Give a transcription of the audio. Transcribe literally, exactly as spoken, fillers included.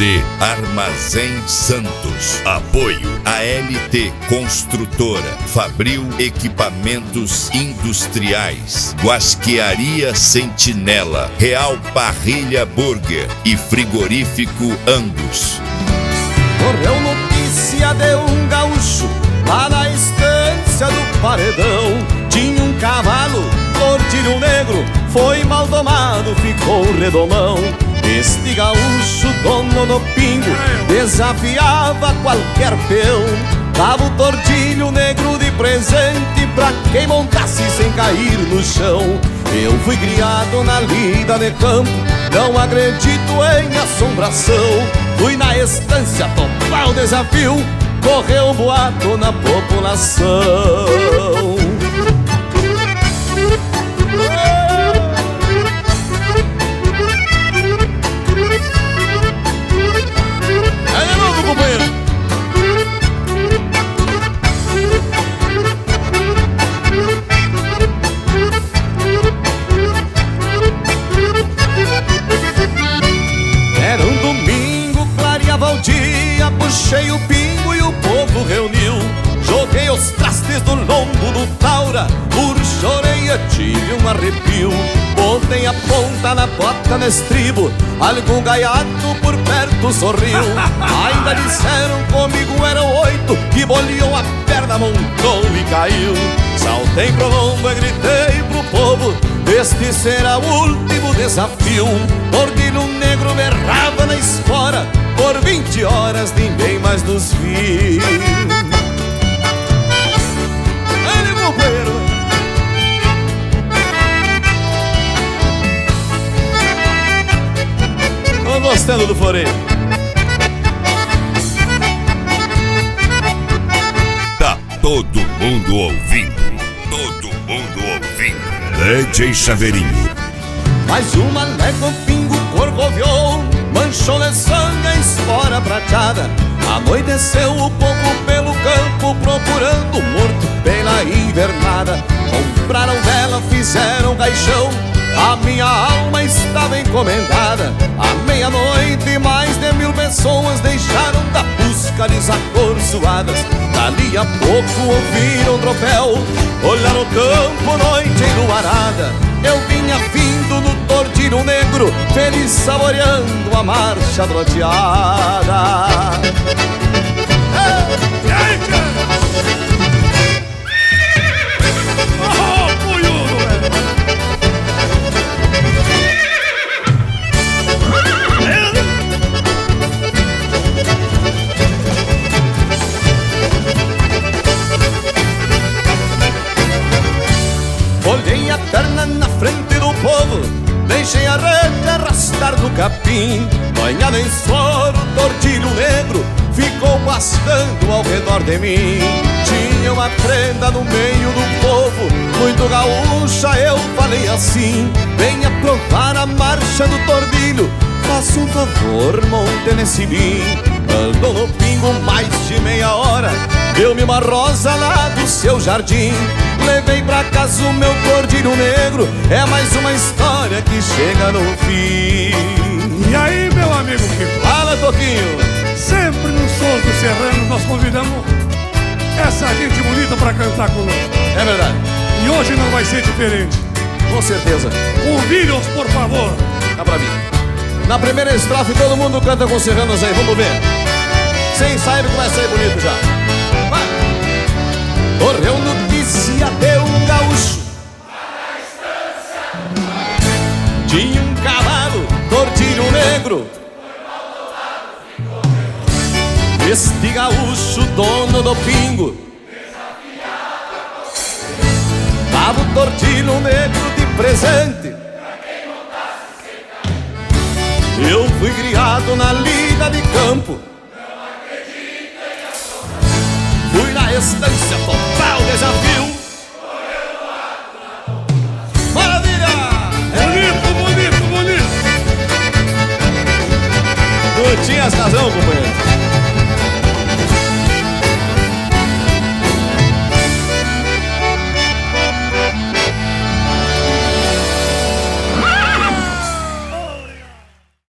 de Armazém Santos. Apoio a L T Construtora, Fabril Equipamentos Industriais, Guasquearia Sentinela, Real Parrilha Burger e Frigorífico Angus. Correu notícia de um gaúcho lá na estância do Paredão. Tinha um cavalo, tordilho negro, foi mal domado, ficou redomão. Este gaúcho, dono do pingo, desafiava qualquer peão. Dava o tordilho negro de presente pra quem montasse sem cair no chão. Eu fui criado na lida de campo, não acredito em assombração. Fui na estância topar o desafio, correu um boato na população. É de novo, companheiro. Era um domingo, clareava o dia, puxei o pingo e o povo reuniu. Joguei os trastes do lombo do Taura, por choreia tive um arrepio. Botei a ponta na bota no estribo, algum gaiato por perto sorriu. Ainda disseram comigo eram oito, que boleou a perna, montou e caiu. Saltei pro lombo e gritei pro povo, este será o último desafio. Tordilho negro berrava na espora, por vinte horas ninguém mais nos viu. Olha, companheiro. Tô gostando do floreio. Tá todo mundo ouvindo, todo mundo ouvindo. D J Chaveirinho. Mais uma légua, pingo corcoviou, manchou de sangue a espora prateada. Anoiteceu o povo pelo campo, procurando o morto pela invernada. Compraram vela, fizeram caixão, a minha alma estava encomendada. À meia-noite mais de mil pessoas deixaram da busca desacorçoadas. Dali a pouco ouviram tropel, olharam o campo, noite enluarada. Eu vinha vindo no tordilho negro, feliz saboreando a marcha troteada. Ei, ei, oh, punhudo, olhei a perna na frente do povo, deixei a rede arrastar no capim. Banhado em suor, o tordilho negro ficou pastando ao redor de mim. Tinha uma prenda no meio do povo, muito gaúcha, eu falei assim: venha provar a marcha do tordilho, faça um favor, monte nesse bim. Andou no pingo mais de meia hora, deu-me uma rosa lá do seu jardim. Levei pra casa o meu tordilho negro, é mais uma história que chega no fim. E aí, meu amigo Kiko? Fala, Toquinho. Sempre nos Sons do Serrano nós convidamos essa gente bonita pra cantar conosco. É verdade. E hoje não vai ser diferente. Com certeza. Convide-os, por favor. Dá pra mim. Na primeira estrofe todo mundo canta com serranos aí, vamos ver. Sem sair que vai sair bonito já. Vai. Correu notícia de um gaúcho lá na estância. Tinha um cavalo, tordilho negro, este gaúcho, dono do pingo, dava o tordilho negro de presente. Eu fui criado na lida de campo, fui na estância total desafio. Maravilha! Bonito, bonito, bonito. Tu tinhas razão, companheiro.